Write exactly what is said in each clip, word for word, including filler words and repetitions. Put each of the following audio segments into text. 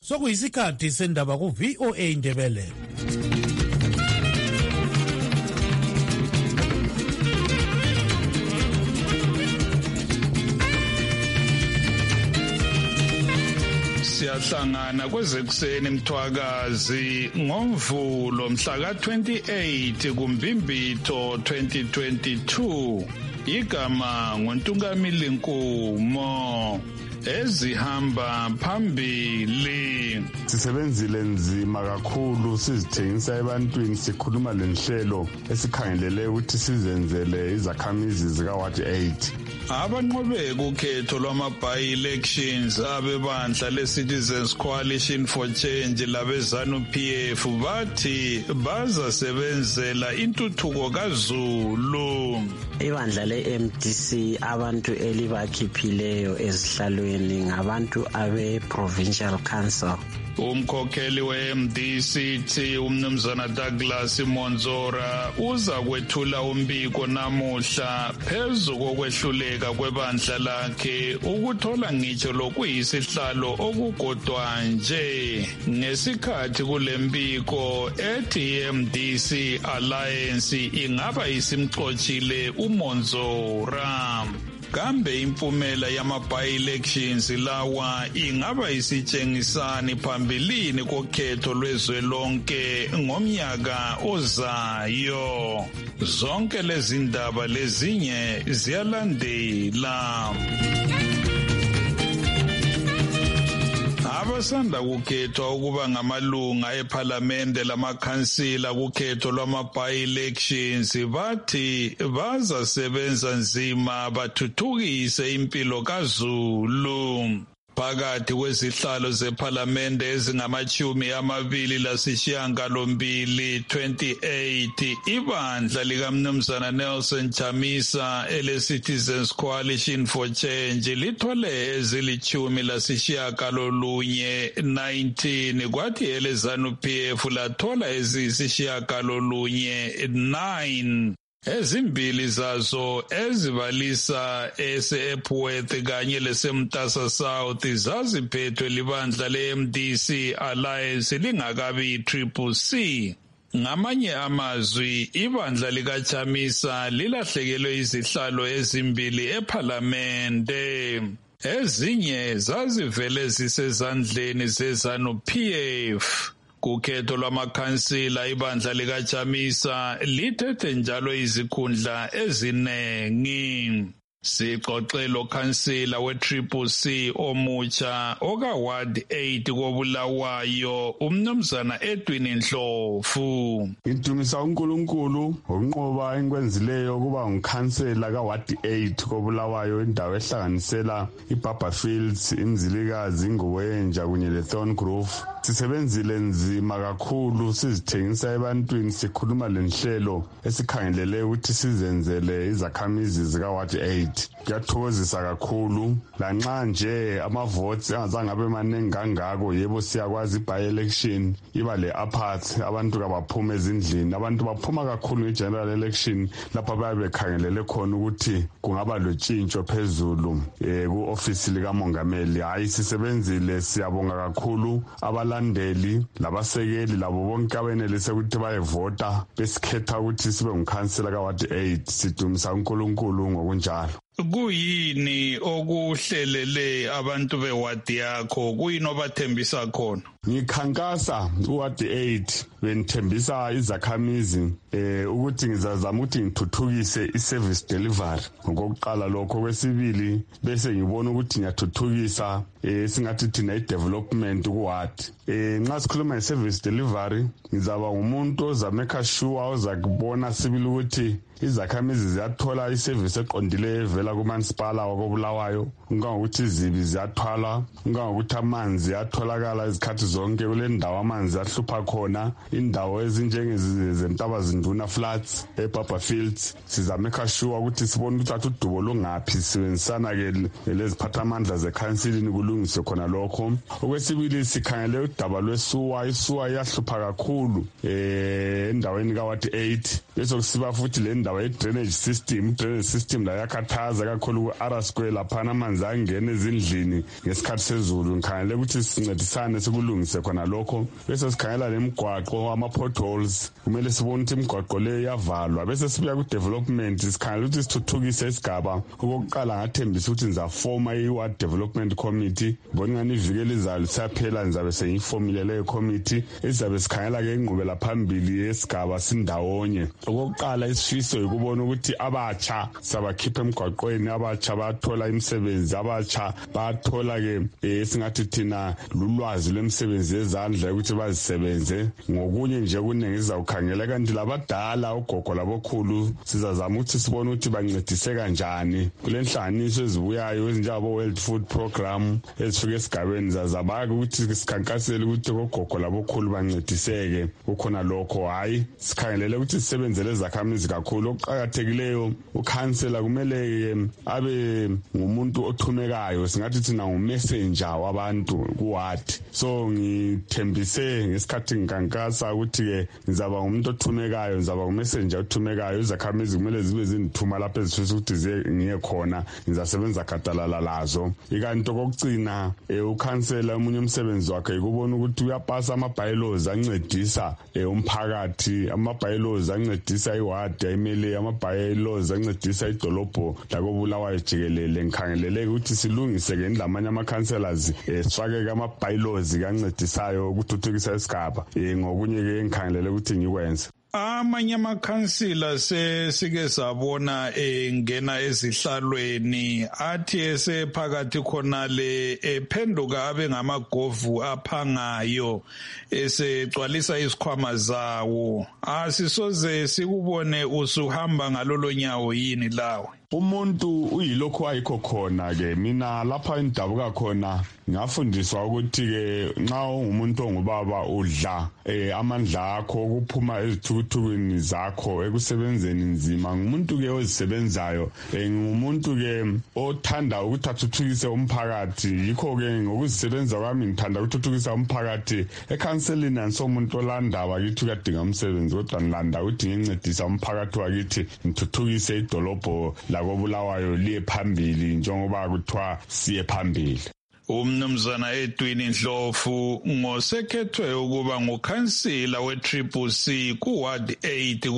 sokuyisikhathi sendaba ku V O A Ndebele. Siyahlangana kwezekuseni Mthwakazi ngoMvulo mhla ka twenty-eight kuMbimbitho twenty twenty-two. Igama nguNtungamili Nkumo. Ezihamba phambili. Sisebenzile nzima kakhulu sizithengisa ebantwini sikhuluma lenhlelo esikhangelele ukuthi sizenzele izakhamizi zika Ward eight. Abanqobe kukhetho lwama-by-elections abebandla le-Citizens Coalition for Change labezanu P F bathi bazasebenzela intuthuko kaZulu. Ibandla le-M D C abantu elibakhiphileyo ezihlalweni ngabantu abe-Provincial Council. Umkhokheli we-M D C T umnumzana Douglas Monzora uza kwethula umbiko namuhla phezu kokwehluleka kwebandla lakhe ukuthola ngitsho lokuyisihlalo okugodwa nje ngesikhathi kulembiko ethi i-M D C Alliance ingaba isimxoxile uMonzora. Kambe impumela yama-by-elections lawa ingaba isitshengisani phambilini kokhetho lwezwelonke ngomnyaka ozayo. Zonke lezi ndaba lezinye ziyalandela. Abasanda kukhethwa ukuba ngamalunga eParliamente lamakhansila kukhetho lwama-by-elections bathi bazasebenza nzima bathuthukise impilo kaZulu. Phakathi kwezihlalo zeParliamente ezingamachumi amabili lasishiyagalombili twenty-eight ibandla likaMnumzana Nelson Chamisa ele-Citizens Coalition for Change lithole ezilichumi lasishiyagalolunye nineteen kwathi elezanu P F lathola eziyisishiyagalolunye nine. Ezimbili zazo ezibalisa ese-Epworth kanye lesemtasa South zaziphethwe libandla le-M D C Alliance lingakabi i-Triple C. Ngamanye amazwi ibandla likaChamisa lilahlekelwe izihlalo ezimbili eParliamente. Ezinye zazivele zisezandleni zezanu P F. Kukhetho lwamakhansila ibandla likaChamisa lithethe njalo izikhundla ezinengi. Sixoxelo khansila we-Triple C omutsha oka-Ward eight koBulawayo umnumzana Edwin Ndlovu. Ngidumisa uNkulunkulu ngokunqoba enkwenzileyo ukuba ngukhansela ka-Ward eight koBulawayo indawo ehlanganisela iBarberfields, iMzilikazi, iNguwenja kunye leThorngrove. Sisebenzile nzima kakhulu sizithengisa ebantwini sikhuluma lenhlelo esikhangelele ukuthi sizenzele izakhamizi zika Ward eight. Kuyathokozisa kakhulu lanxa nje amavotes angazange abe maningi kangako yebo siyakwazi i-by-election iba le-apart abantu kabaphuma ezindlini abantu baphuma kakhulu nge-general election lapha bayabe bekhangelele khona ukuthi kungaba lotshintsho phezulu eh ku-ofisi likamongameli. Hayi sisebenzile siyabonga kakhulu abalandeli labasekeli labo bonke abenelise ukuthi bayevota besikhetha ukuthi sibe ngukhansela ka-Ward eight. Sidumisa uNkulunkulu ngokunjalo. Kuyini okuhlelele abantu bewadi yakho kuyini obathembisa khona? Ngikhankasa uWard eight benithembisa izakhamizi eh ukuthi ngizazama ukuthi ngithuthukise iservice delivery ngokuqala lokho. Kwesibili bese ngibona ukuthi ngiyathuthukisa eh singathi thina i-development kuward. Eh nxa sikhuluma nge-service delivery ngizaba ngumuntu ozameka sure ozakubona sibili ukuthi izakhamizi ziyathola iservice eqondileyo evela kumansipala wakoBulawayo. Ngokuthi izibi ziyathwala, ngokuthi amanzi atholakala izikhathi zonke kule ndawo amanzi ahlupha khona. indawo ezinjengezentaba zinduna flats eBaba Fields sizameka sure ukuthi sibone ukuthi udubo lungaphi sisebenzisana ke leziphathamandla zeCouncil kulungiswe khona lokho. Okwesibili sikhangele udaba lwesuwa isuwa yahlupha kakhulu eh endaweni kaWard eight bese kusiba futhi le ndawo ye-drainage system drainage system la yakhathaza kakhulu ku-R Square lapha amanzi angena ezindlini ngesikhathi sezulu. Ngikhangele ukuthi sincedisane sikulungise khona lokho bese sikhangela lemigwaqo ama-potholes kumele sibone ukuthi imigwaqo le yavalwa bese sibuya ku-development sikhangele ukuthi sithuthukise isigaba. Okokuqala ngathembisa ukuthi ngizafoma i-ward development committee bona ngani iviki elizayo lisaphela ngizabe sengiyifomile leyo committee ezizabe sikhangela-ke inqubela phambili yesigaba sindawonye. Okokuqala isifiso yikubona ukuthi abatsha sabakhipha emgwaqweni, abatsha bathola imisebenzi, abatsha bathola-ke esingathi thina lulwazi lwemisebenzi yezandla ukuthi bazisebenze. Ngokunye nje kuningi sizawukhangela kanti labadala ogogo labokhulu sizazama ukuthi sibone ukuthi bancedise kanjani kule nhlanganiso ezibuyayo ezinjengabo World Food Program ezifika esigabeni zazabaka ukuthi sikhankasele ukuthi ogogo labokhulu bancediseke kukhona lokho. Hayi sikhangelele ukuthi sisebenzele zakhamizi kakhulu. Okuqakathekileyo ukhansela kumele abe ngumuntu othumekayo, singathi thina ngumessenger wabantu kuward. So ngithembise ngesikhathi ngikankasa ukuthi-ke ngizaba ngumuntu othumekayo, ngizaba ngumessenger othumekayo. Izakhamizi kumele zibe zindithuma lapho ezifisa ukuthi ngiye khona, ngizasebenza gadalala lazo. Ikanti okokugcina ukhansela omunye umsebenzi wakhe ikubona ukuthi uyapasa ama-bylaws ancedisa umphakathi, ama-bylaws ancedisa iward ayimele, ama-bylaws ancedisa idolobho lakobulawayo jikelele. Ngikhangeleleke ukuthi silungise-ke ndlamanye ama-councillors sifake-ke ama-bylaws kancedisayo ukuthuthukisa isigaba ngokunye-ke ngikhangelele ukuthi ngikwenze. Amanye amakhansila sesike sabona engena ezihlalweni athi esephakathi khonale ephenduka abe ngamagovu aphangayo esegcwalisa isikhwama zawo. Asisoze sikubone usuhamba ngalolo nyawo yini lawe? Umuntu uyilokho ayikho khona ke. Mina lapha endabuka khona ngafundiswa ukuthi ke nxa ungumuntu ongubaba udla eh amandla akho ukuphuma ezithukuthukwini zakho ekusebenzeni nzima. Ngumuntu ke ozisebenzayo, ngumuntu ke othanda ukuthi athuthukise umphakathi. Yikho ke ngokuzisebenza kwami ngithanda ukuthuthukisa umphakathi. Ekhanselini ansomuntu olandaba kithi uyadinga umsebenzi kodwa ngilanda ukuthi ngincedisa umphakathi wakithi ngithuthukise idolobho lakobulawayo liye phambili njengoba kuthiwa siye phambili. Umnumzana Edwin Ndlovu ngosekhethwe ukuba ngukhansila we-Triple C ku-Ward eight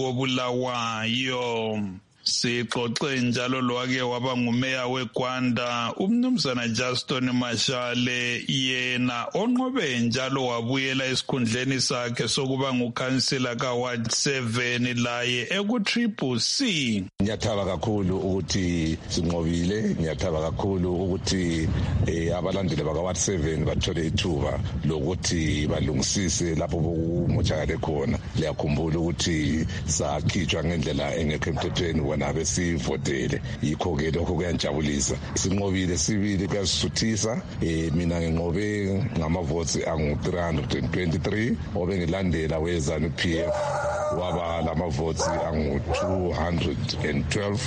kobulawayo. Sixoxe njalo lwake waba ngumeya weGwanda umnumzana Justin Mashale, yena onqobe njalo wabuyela esikhundleni sakhe sokuba ngukhansila ka-Ward seven laye eku-Triple C. Ngiyathaba kakhulu ukuthi sinqobile, ngiyathaba kakhulu ukuthi eh, abalandeli baka-Ward seven bathole ithuba lokuthi balungisise lapho bokumoshakale khona. Liyakhumbula ukuthi sakhitshwa ngendlela engekho emthethweni bona besivotele, yikho-ke lokho kuyajabulisa. Sinqobile sibili kuyasisuthisa. Eh, mina nginqobe ngamavotes angu-three hundred twenty-three, obe ngilandela we-ZANU P F waba lamavotes angu-two hundred twelve,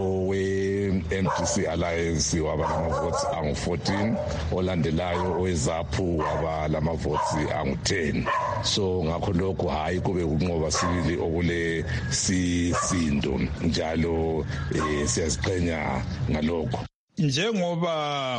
owe-N D C Alliance waba lamavotes angu-fourteen, olandelayo owe-ZAPU waba lamavotes angu-ten. So ngakho lokho hayi kube ukunqoba sibili okule sisindo njalo eh, siyaziqhenya ngalokho. Njengoba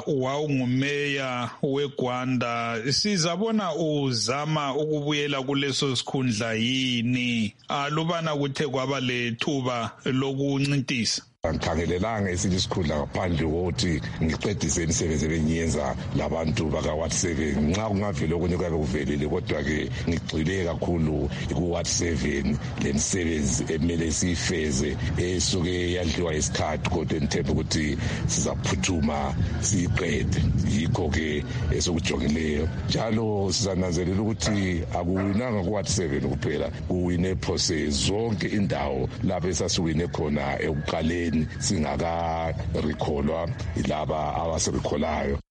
wawungumeya weGwanda, sizabona uzama ukubuyela kuleso sikhundla yini alubana kuthe kwaba lethuba lokuncintisa? Angikhangelelanga esinye isikhundla ngaphandle kokuthi ngiqedise imisebenzi ebengiyenza labantu baka-Ward seven. Nxa kungavele okunye kuyabe kuvelile, kodwa-ke ngigxile kakhulu ku-Ward seven le misebenzi emele siyifeze esuke yadliwa isikhathi, kodwa ngithemba ukuthi sizaphuthuma siyiqede. Yikho-ke esokujongileyo njalo sizananzelela ukuthi akuwinanga ku-Ward seven kuphela, kuwine phose zonke indawo lapho esasiwine khona ekuqaleni singaka rekholwa ilaba abaserikholayo.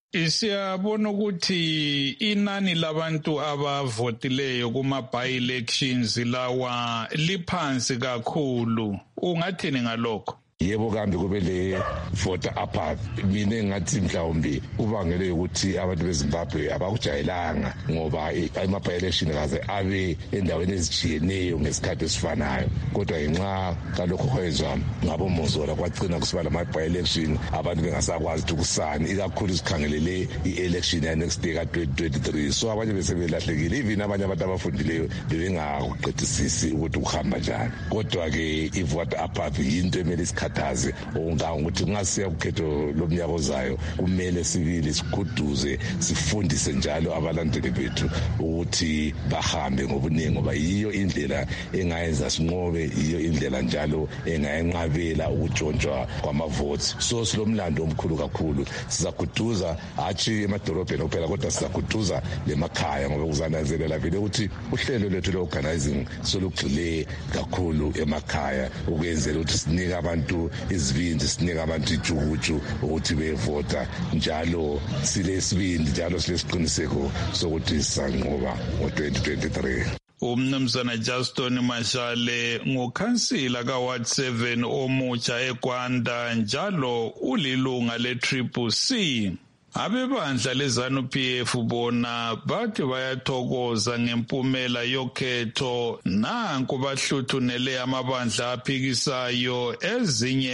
Siyabona ukuthi inani labantu abavotileyo kuma by-elections lawa liphansi kakhulu. Ungathini ngalokho? Yebo kambe kube le voter apathy. Mina engathi mhlawumbe ubangele ukuthi abantu beZimbabwe abakujayelanga ngoba ama-by election kaze abe endaweni ezijiyeneyo ngesikhathi esifanayo. Kodwa ngenxa kalokho kwezwa ngaboMozola kwagcina kusiba lama-by election abantu bengasakwazi ukuthi kusani, ikakhulu sikhangelele i-election ya next day ka twenty twenty-three. So abanye besebelahlekile, even abanye abantu abafundileyo bebengakuqedisisi ukuthi kuhamba njani. Kodwa-ke i-voter apathy yinto emele isikhathi taze ukuthi ngasiya ukhetho lomnyaka ozayo kumele sibili sikhuduze sifundise njalo abalandeli bethu ukuthi bahambe ngobuningi ngoba yiyo indlela engayenza sinqobe, yiyo indlela njalo engayenqabela ukutshontshwa kwamavotes. So silomlando omkhulu kakhulu, sizakuduza hathi emadolobheni kuphela kodwa sizakuduza lemakhaya ngoba kuzananzelela vele ukuthi uhlelo lwethu lo-organizing solugxile kakhulu emakhaya ukwenzela ukuthi sinike abantu isibindi, sinika abantu ijukuju ukuthi bevota njalo silesibindi njalo silesiqiniseko sokuthi sisanqoba ngo-twenty twenty-three. Umnumzana Justin Mashale ngukhansila ka-Ward seven omutsha eGwanda njalo ulilunga le-Triple C. Abebandla leZANU-P F bona bathi bayathokoza ngempumela yokhetho nanku bahluthunele amabandla aphikisayo ezinye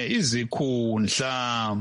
izikhundla.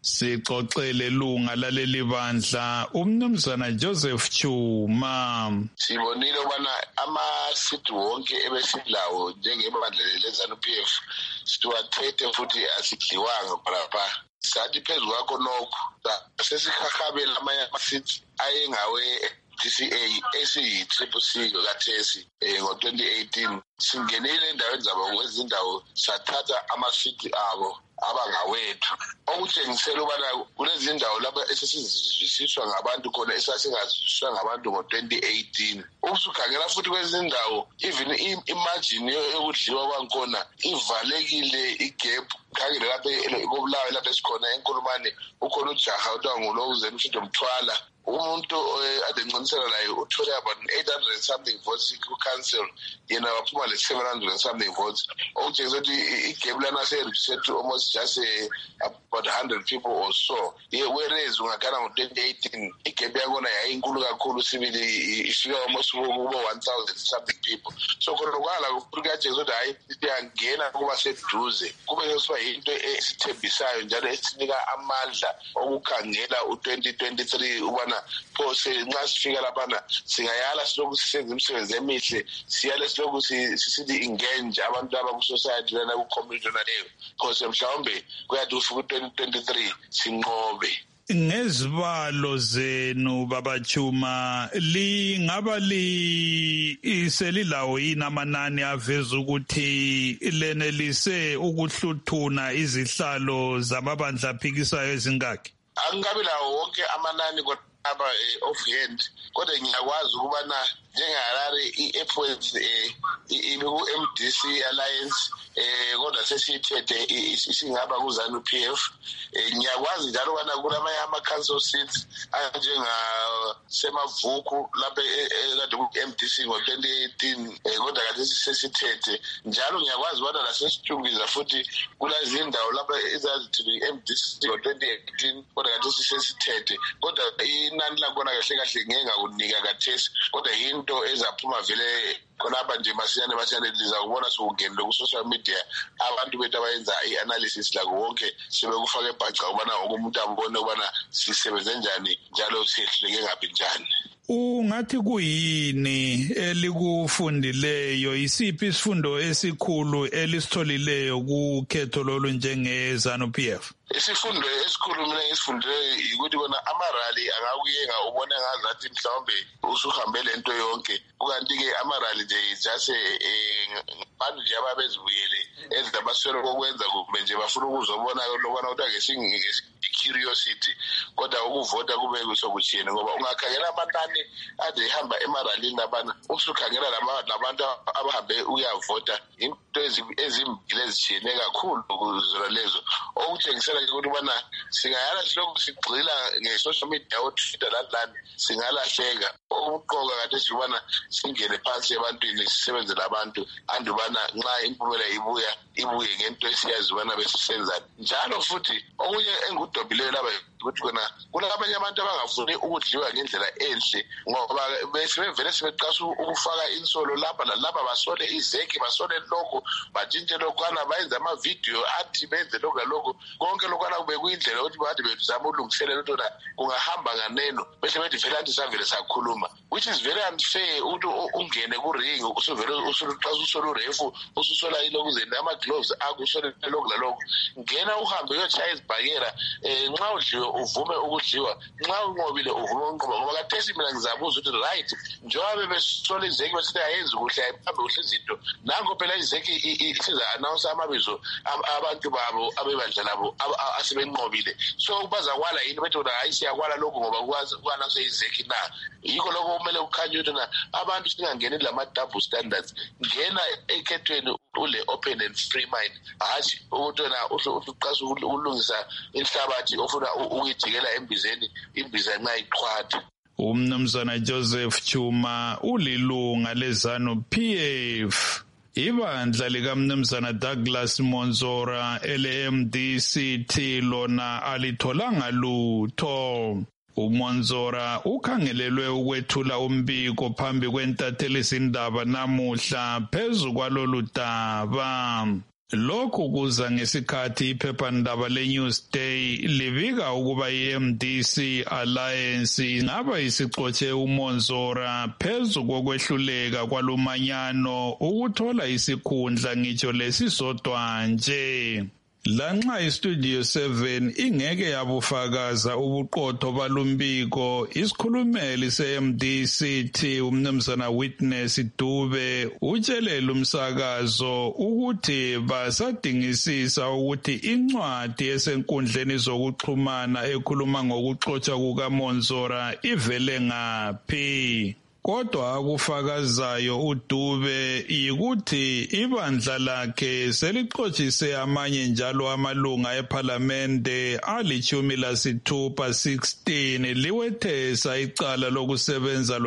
Sixoxele lunga laleli bandla umnumzana Joseph Chuma. Sibonile ubana ama-seat wonke ebesilawo njengebandla leZANU-P F siwathethe futhi asidliwanga lapha. Sathi phezu kwakho nokho sesihahabela amanye ama-seats ayengawe D C A esiyi-Triple C kathesi ngo-twenty eighteen. Singenile endaweni zabo kwezindawo sathatha ama-seat abo abangawethu, okutshengisela ubana kulezi ndawo lapho esesiziswa ngabantu khona esasingaziswa ngabantu ngo-twenty eighteen. Ukusukhangela futhi kwezindawo even imagine yokudliwa kwakhona ivalekile igap. Khangela lapha koBulawayo lapha esikhona eNkulumane ukhona ujaha uthiwa nguLowuzeni Mshindo Mthwala. Umuntu adenconisela laye uthole about eight hundred and something votes ku-council, yena waphuma le-seven hundred and something votes. Okutshengisa ukuthi igame lana se-reduced to almost just uh, about one hundred people or so. Whereas ungakhala ngo-twenty eighteen igame yakhona yayinkulu kakhulu, sibili ifika almost kubo one thousand something people. So khona kwala kuyatshengisa ukuthi hayi siyangena kuba seduze, kube sesiba yinto esithembisayo njalo esinika amandla okukhangela u-twenty twenty-three ubana phose nxa sifika laphana singayala siloku sisenza imisebenzi emihle, siyale siloku sisithi engage abantu abaku-society lana ku-community naleyo phose mhlawumbe kuyathi ufika u-twenty twenty-three sinqobe. Ngezibalo zenu Baba Chuma, lingaba li selilawo yini amanani aveza ukuthi lenelise ukuhluthuna izihlalo zamabandla aphikisayo ezingaki? Angabi lawo wonke amanani kodwa offhand, kodwa ngiyakwazi ukubana njengeHarare i-F O S iku-M D C Alliance eh kodwa sesithethe isingaba kuZANU-P F. Ngiyakwazi njalo ukubana kulamanye ama-council seats anjenga Semavuku lapha ekade ku-M D C ngo-twenty eighteen kodwa kade sesithethe njalo. Ngiyakwazi ukubana lasesitshungiza futhi kulezi indawo lapha ezazithi i-M D C ngo-twenty eighteen kodwa kade sesithethe, kodwa inani lakhona kahle kahle ngeke ngakunika kathesi, kodwa yinto ezaphuma vele khonapha nje masiyane masiyane liza kubona sokungenile ku-social media abantu bethu abayenza i-analysis lako wonke sebekufaka ebhaca ubana wonke umuntu abone ubana sisebenze njani njalo siyehluleke ngaphi njani. Ungathi kuyini elikufundileyo, isiphi isifundo esikhulu elisitholileyo kukhetho lolu njenge-ZANU-P F? Isifundo esikhulu mina ngisifundile ukuthi bona amarali angakuyenga ubone ngazathi mhlawumbe usuhambe lento yonke, kukanti-ke amarali nje just abantu nje ababezibuyele ezabaswele kokwenza kumbe nje bafuna ukuzobona lokwana ukuthi ake curiosity kodwa ukuvota kube kusokuthini ngoba ungakhangela amanani ade hamba emaralini labana usukhangela labantu abahambe uyavota into ezimbili ezithine kakhulu kuzona lezo okutshengisela ukuthi bana singayala silokhu sigxila nge-social media oTwitter lalani singalahleka okuqoka kade sibana singene phansi ebantwini sisebenze labantu andubana nxa impumela ibuya ibuye ngento esiyazi bana besisenza njalo futhi okunye engudobileyo laba ukuthi kona kulabanye abantu abangafuni ukudliwa ngendlela enhle ngoba besebevele sebeqasa ukufaka insolo lapha lalapha basole izeki basole lokho batshintshe lokwana bayenza ama-video athi benze lokho lalokho konke lokwana kube kuyindlela ukuthi bade bezama ulungiselela ukuthi kungahamba nganeno bese bethi vele anti savele sakhuluma which is very unfair ukuthi ungene kuring usuvele usuqasa usole urefu ususola ilokuzeni ama-gloves akusole lokho lalokho ngena uhambe uyochaya izibhakera um nxa udliwe uvume ukudliwa nxa unqobile uvume unqoba ngoba kathesi mina ngizabuza ukuthi right njengoba bebesola izeki besithi ayenzi kuhle ayiphambe kuhle izinto nango phela izeki siza-announce amabizo abantu babo abebandla labo asebenqobile so bazakwala yini bethi ona hayi siyakwala lokhu ngoba ku-announce izeki na yikho lokho kumele kukhanye ukuthi na abantu singangeni lama-double standards ngena ekhethweni ule open and free mind hatshi ukuthi wena uqasa ukulungisa inhlabathi ofuna ukuyijikela embizeni imbiza nxa iqhwatha. Umnumzana Joseph Chuma ulilunga lezanu P F. Ibandla likaMnumzana Douglas Monzora L-M D C T lona alitholanga lutho. uMonzora ukhangelelwe ukwethula umbiko phambi kwentatheli izindaba namuhla phezu kwalolu daba. Lokhu kuza ngesikhathi iphephandaba le-Newsday libika ukuba i-M D C Alliance ingaba isixotshe uMonzora phezu kokwehluleka kwalumanyano ukuthola isikhundla ngitsho lesisodwa nje. Lanxa iStudio seven ingeke yabufakaza ubuqotho balumbiko, isikhulumeli se-M D C T uMnumzana Witness Dube utshelele umsakazo ukuthi basadingisisa ukuthi incwadi esenkundleni zokuxhumana ekhuluma ngokuxotshwa kukaMonzora ivele ngaphi. Kodwa akufakazayo uDube yikuthi ibandla lakhe selixotshiswe amanye njalo amalunga eParlamente alichumi lasithupha sixteen liwethesa icala lokusebenza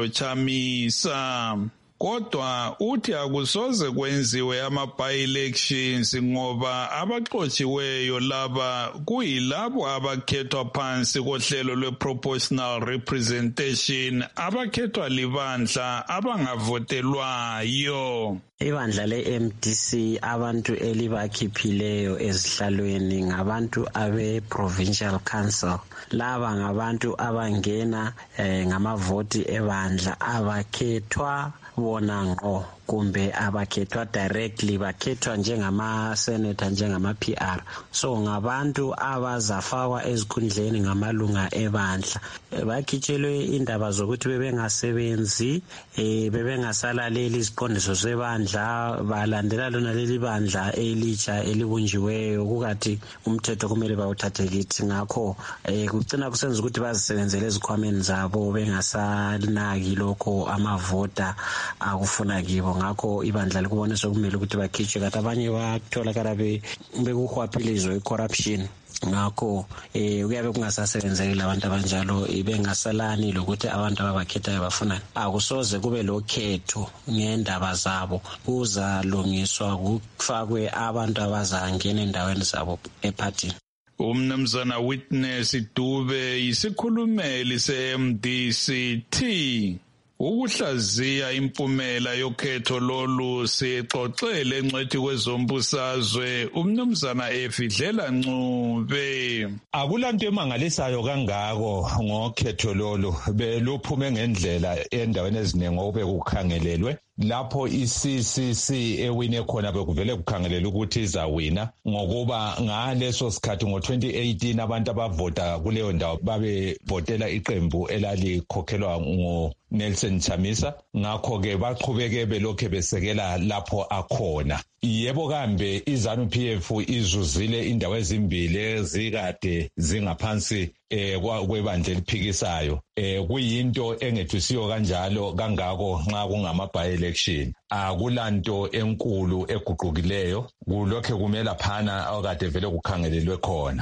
loChamisa. Kodwa uthi akusoze kwenziwe ama-by-elections ngoba abaxotshiweyo laba kuyilabo abakhethwa phansi kohlelo lwe-proportional representation abakhethwa libandla abangavotelwayo. Ibandla le-M D C abantu elibakhiphileyo ezihlalweni ngabantu abe-Provincial Council. Laba ngabantu abangena eh, ngamavoti ebandla abakhethwa bona ngqo kumbe abakhethwa directly bakhethwa njengama-senator njengama-P R. So ngabantu abazafakwa ezikhundleni ngamalunga ebandla. Bakhitshelwe indaba zokuthi bebengasebenzi, eh, bebengasalaleli iziqondiso zebandla, balandela lona leli bandla elitsha elibunjiweyo kukathi umthetho kumele bawuthathe kithi. Ngakho eh, kucina kusenza ukuthi bazisebenzele ezikhwameni zabo bengasalinaki lokho amavota akufuna kibo. Ngakho ibandla likubonisa kumele ukuthi bakhitshwe kanti abanye batholakala bekuhwaphilizwe i-corruption. Ngakho eh kuyabe kungasasebenzeki labantu abanjalo bengasalani lokuthi abantu ababakhethayo bafunani. Akusoze kube lokhetho ngendaba zabo, kuzalungiswa kufakwe abantu abazangena endaweni zabo epartini. Umnumzana Witness Dube yisikhulumeli se-M D C T. Ukuhlaziya impumela yokhetho lolu sixoxele encwethi kwezombusazwe umnumzana Efidlela Ncube. Akulanto emangalisayo kangako ngokhetho lolu beluphume ngendlela endaweni eziningi obekukhangelelwe. Lapho i-C C C ewine khona bekuvele kukhangelela ukuthi izawina ngokuba ngaleso sikhathi ngo-twenty eighteen abantu abavota kuleyo ndawo babevotela iqembu elalikhokhelwa nguNelson Chamisa. Ngakho-ke baqhubeke belokhe besekela lapho akhona. yebo kambe iZanu-P F izuzile indawo ezimbili ezikade zingaphansi eh kwebandla eliphikisayo eh kuyinto engethisiyo kanjalo kangako nxa kungama by election akulanto enkulu eguqukileyo kulokho kumela phana akade vele kukhangelelwe khona.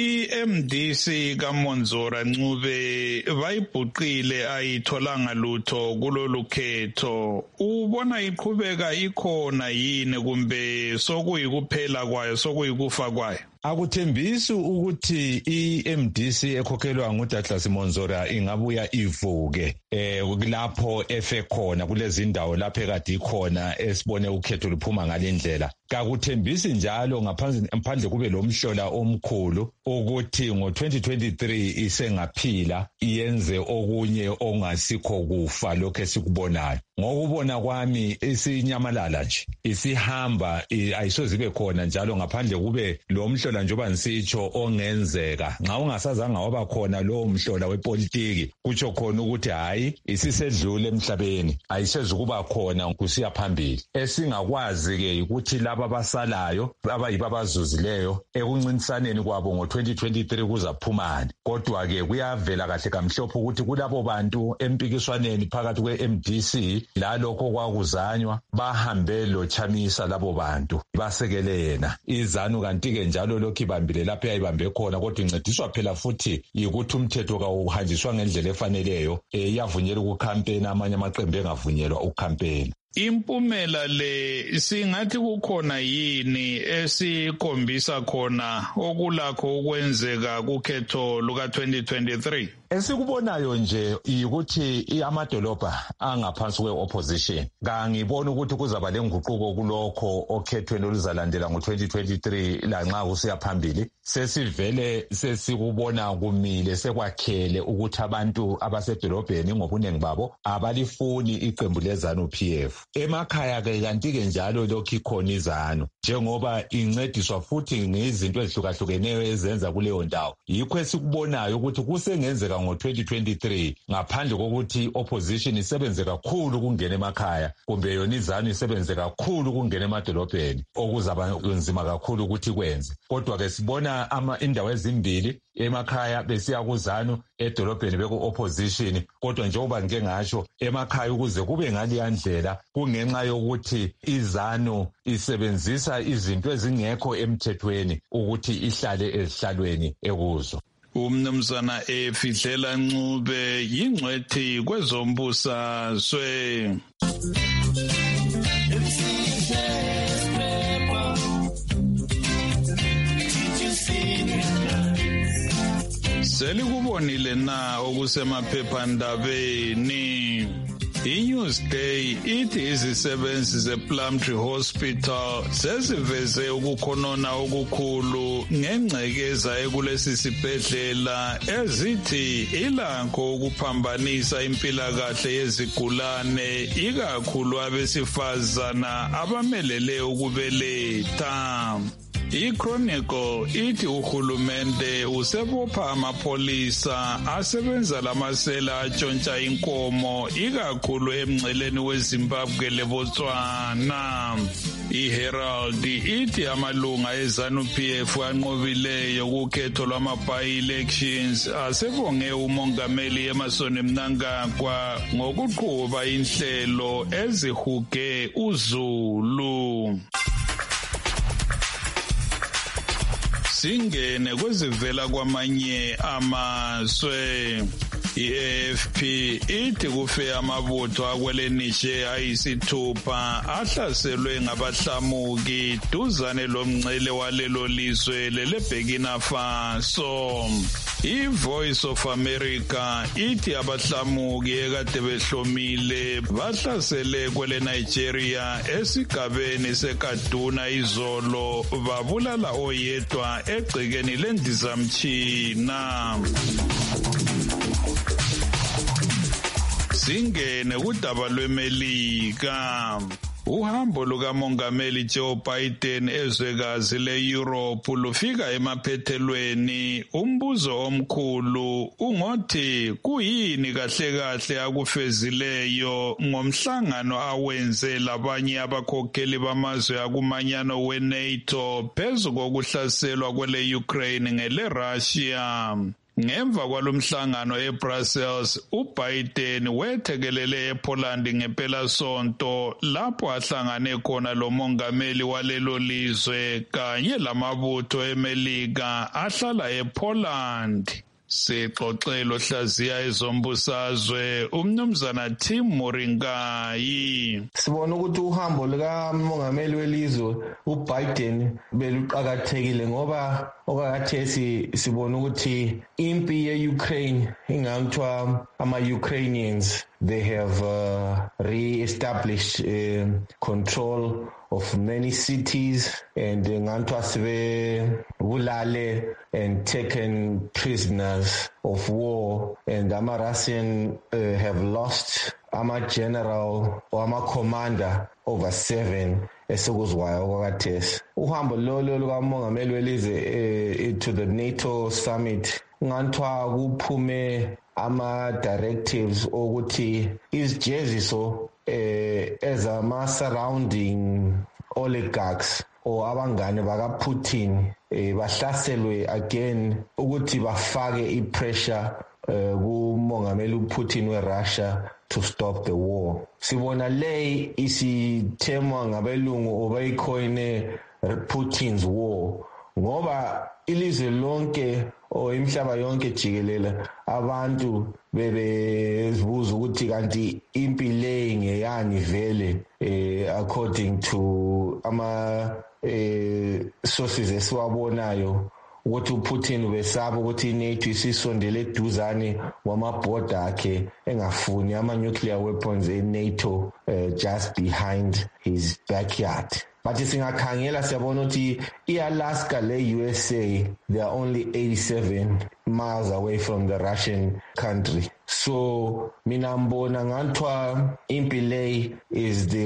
I-M D C kaMonzora Ncube bayibhuqile ayitholanga lutho kulolu khetho. Ubona iqhubeka ikhona yini kumbe sokuyikuphela kwayo sokuyikufa kwayo? Akuthembisi ukuthi i-M D C ekhokhelwa nguDouglas Monzora ingabuya ivuke eh lapho efe khona kulezi ndawo lapho ekade ikhona esibone ukhetho luphuma ngalendlela. Kakuthembisi njalo ngaphandle kube lomhlola omkhulu ukuthi ngo twenty twenty-three isengaphila iyenze okunye ongasikho kufa lokho esikubonayo. Ngokubona kwami isinyamalala nje isihamba ayisozibe khona njalo ngaphandle kube lo mhlola njoba nisitsho ongenzeka nxa ungasazanga waba khona lo mhlola wepolitiki kutsho khona ukuthi hayi isisedlule emhlabeni ayisezi kuba khona kusiya phambili. Esingakwazi ke ukuthi laba abasalayo abayiba abazuzileyo ekuncintisaneni kwabo ngo twenty twenty-three kuzaphumana. Kodwa ke kuyavela kahle kamhlophe ukuthi kulabo bantu empikiswaneni phakathi kwe-M D C lalokho kwakuzanywa bahambe lo Chamisa labo bantu basekele yena iZanu kanti ke njalo lokho ibambile lapho yayibambe khona kodwa incediswa phela futhi ukuthi umthetho kawuhanjiswa ngendlela efaneleyo iyavunyelwa ukukhampena amanye amaqembu engavunyelwa ukukhampena. Impumela le singathi kukhona yini esikhombisa khona okulakho ukwenzeka kukhetho luka twenty twenty-three? Esikubonayo nje ukuthi amadolobha angaphansi kwe-opposition kangibona ukuthi kuzaba lenguquko kulokho okhethweni oluzalandela ngo twenty twenty-three lanxa kusiya phambili. Sesivele sesikubona kumile sekwakhele ukuthi abantu abasedolobheni ngobunengi babo abalifuni iqembu leZanu-P F. Emakhaya ke kanti ke njalo lokho ikhona iZanu njengoba incediswa futhi ngezinto ezihlukahlukeneyo ezenza kuleyo ndawo. Yikho esikubonayo ukuthi kusengenzeka ngo twenty twenty-three ngaphandle kokuthi opposition isebenze kakhulu kungena emakhaya kumbe yona iZanu isebenze kakhulu kungena emadolobheni okuzaba nzima kakhulu ukuthi kwenze. Kodwa ke sibona ama indawo ezimbili emakhaya besiya kuZanu edolobheni beku opposition. Kodwa njengoba ngike ngasho emakhaya ukuze kube ngaliya ndlela kungenxa yokuthi iZanu isebenzisa izinto ezingekho emthethweni ukuthi ihlale ezihlalweni ekuzo. Umnumzana Efihlela Ncube yingcwethi kwezombusazwe. Selikubonile na okusemaphephandabeni. I-Newsday ithi izisebenzi ze-Plumtree Hospital seziveze ukukhonona okukhulu ngengcekeza ekulesi sibhedlela ezithi ilakho ukuphambanisa impilakahle yezigulane ikakhulu abesifazana abamelele ukubeletha. I-Chronicle ithi uhulumende usebopha amapolisa asebenza lamasela atshontsha inkomo ikakhulu emngceleni weZimbabwe leBotswana. I-Herald ithi amalunga eZanu-P F anqobileyo kukhetho lwama-by-elections asebonge umongameli Emmerson Mnangagwa ngokuqhuba inhlelo ezihuge uzulu. Singene kwezivela kwamanye amazwe. I-A F P ithi kufe amabutho akwelenishe ayisithupha ahlaselwe ngabahlamuki duzane lomngcele walelo lizwe leleBurkina Faso. I-Voice of America ithi abahlamuki ekade behlomile bahlasele kwele Nigeria esigabeni seKaduna izolo babulala oyedwa egcekeni lendizamtshina. Singene kudaba lweMelika. Uhambo lukamongameli Joe Biden ezwekazi le-Europe lufika emaphethelweni. Umbuzo omkhulu ungothi kuyini kahle kahle akufezileyo ngomhlangano awenze labanye abakhokheli bamazwe akumanyano we-NATO phezu kokuhlaselwa kwele-Ukraine ngele-Russia. Ngemva kwalomhlangano eBrussels, uBiden wethekelele ePoland ngempela sonto lapho ahlangane khona lomongameli walelo lizwe kanye lamabutho eMelika ahlala ePoland. Sixoxelo hlaziya ezombusazwe umnumzana Tim Moringayi. Sibona ukuthi uhambo likamongameli welizwe uBiden beluqhakathekile ngoba okakathesi sibona ukuthi impi ye-Ukraine inganthiwa ama-Ukrainians they have uh, re-established uh, control of many cities and nganthiwa sebebulale and taken prisoners of war, and ama-Russian uh, have lost ama-general or ama-commander over seven esekuzwayo okwakathesi. Uhambo lolo lukamongameli welizwe to the NATO summit nganthiwa kuphume ama-directives okuthi izijeziso eh, ezama-surrounding oligarchs or abangane baka-Putin eh, bahlaselwe again ukuthi bafake i-pressure eh, kumongameli uPutin we-Russia to stop the war. Sibona le isithemwa ngabelungu obayikhoine Putin's war ngoba ilizwe lonke o imhlaba yonke jikelele abantu bebezibuza ukuthi kanti impi le ngeyani vele eh, according to ama eh, sources esiwabonayo ukuthi uPutin besaba ukuthi iNATO isisondele eduzane kwamabhoda akhe engafuni ama-nuclear weapons eNATO uh, just behind his backyard. But singakhangela siyabona ukuthi i-Alaska le-U S A, they are only eighty-seven miles away from the Russian country. So mina mbona nganthiwa impi le is the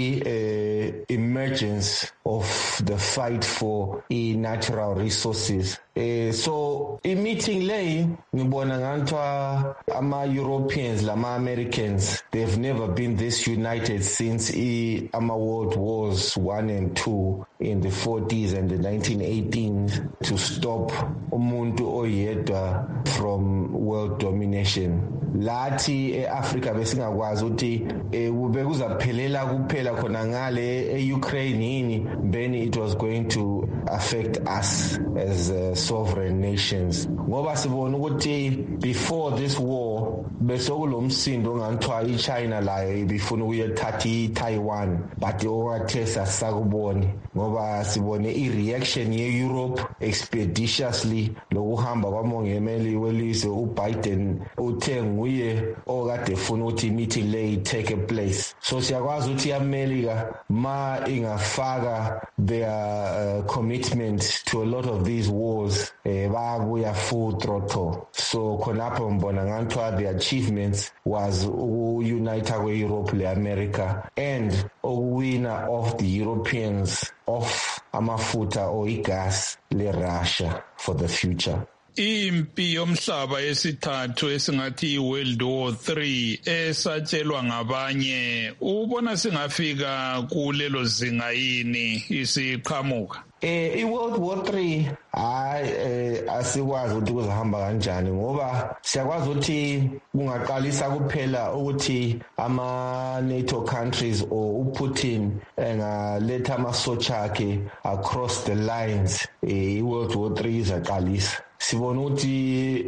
re-emergence uh, of the fight for i-natural resources. Uh, so i-meeting le ngibona nganthiwa ama-Europeans lama-Americans, they've never been this united since ama-world wars one and two in the forties and the nineteen eighteens to stop umuntu oyedwa from world domination. Lathi e-Africa besingakwazi ukuthi bekuzaphelela kuphela khona ngale e-Ukraine yini, then it was going to affect us as uh, sovereign nations. Ngoba sibona ukuthi before this war besokulomsindo nganthiwa i-China layo ibifuna ukuyethatha i-Taiwan, but okwathesa sakuboni ngoba sibone i-reaction ye-Europe expeditiously lokuhamba kwamongameli welizwe uBiden uthe nguye okade funa ukuthi meeting le take a place. So siyakwazi ukuthi i-America ma ingafaka their uh, commitment to a lot of these wars eh, babuya full throttle. So khonapho mbona nganthiwa the achievements was uku-unite kwe-Europe le-America and ukuwina of the Europeans of amafutha or igas le-Russia for the future. Impi yomhlaba yesithathu esingathi World War three esatshelwa ngabanye ubona singafika kulelo zinga yini isiqhamuka? Eh iWorld War three hayi eh asikwazi ukuthi kuzahamba kanjani ngoba siyakwazi ukuthi kungaqalisa kuphela ukuthi ama NATO countries or uPutin engaletha amasotsha akhe across the lines. Eh iWorld War three izaqalisa. Sibona ukuthi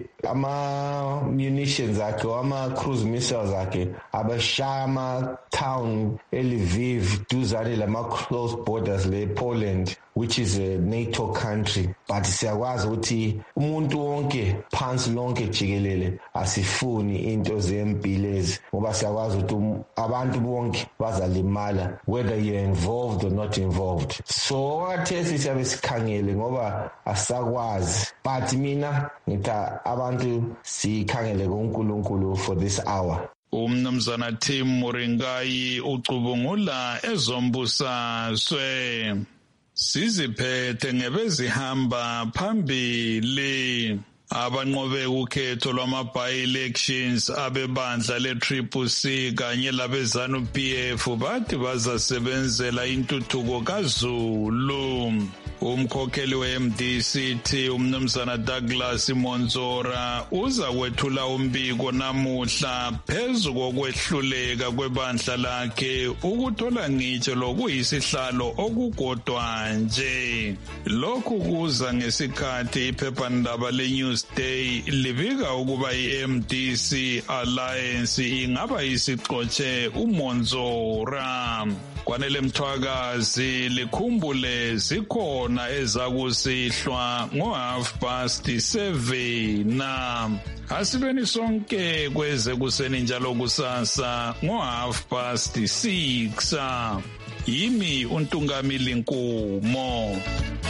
ama munitions akhe ama cruise missiles akhe abashaya ama town eLviv duzane lama close borders le Poland, which is a NATO country. But siyakwazi ukuthi umuntu wonke phansi lonke jikelele asifuni into zempilezi ngoba siyakwazi ukuthi abantu bonke bazalimala whether you're involved or not involved. So wakhathesi siyabe sikhangele ngoba asakwazi, but mina ngitha abantu sikhangele kuNkulunkulu for this hour. umnumzana Tim Muringayi ucubungula ezombusazwe. Siziphethe ngebezihamba phambili. Abanqobe ukhetho lwama-by-elections abebandla le-Triple C kanye labezanu-P F bathi bazasebenzela intuthuko kaZulu. Umkhokheli we-M D C T umnumzana Douglas Monzora uza kwethula umbiko namuhla phezu kokwehluleka kwebandla lakhe ukuthola ngitsho lokuyisihlalo okukodwa nje. Lokhu kuza ngesikhathi iphephandaba le-Newsday libika ukuba i-M D C Alliance ingaba isixotshe uMonzora. Kwanele Mthwakazi likhumbule zikhona ezakusihlwa ngo half past seven. Asibeni sonke kweze kuseni njalo kusasa ngo half past six. Yimi uNtungamili Nkumo.